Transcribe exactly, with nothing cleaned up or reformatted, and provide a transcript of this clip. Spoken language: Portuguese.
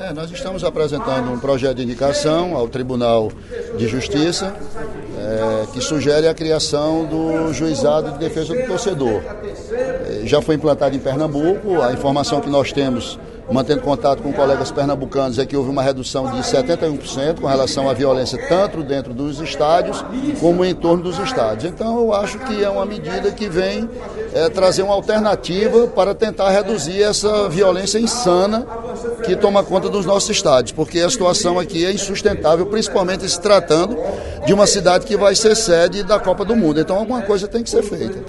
É, nós estamos apresentando um projeto de indicação ao Tribunal de Justiça é, que sugere a criação do Juizado de Defesa do Torcedor. É, já foi implantado em Pernambuco, a informação que nós temos, mantendo contato com colegas pernambucanos, é que houve uma redução de setenta e um por cento com relação à violência tanto dentro dos estádios como em torno dos estádios. Então eu acho que é uma medida que vem é, trazer uma alternativa para tentar reduzir essa violência insana que toma conta dos nossos estádios, porque a situação aqui é insustentável, principalmente se tratando de uma cidade que vai ser sede da Copa do Mundo. Então alguma coisa tem que ser feita.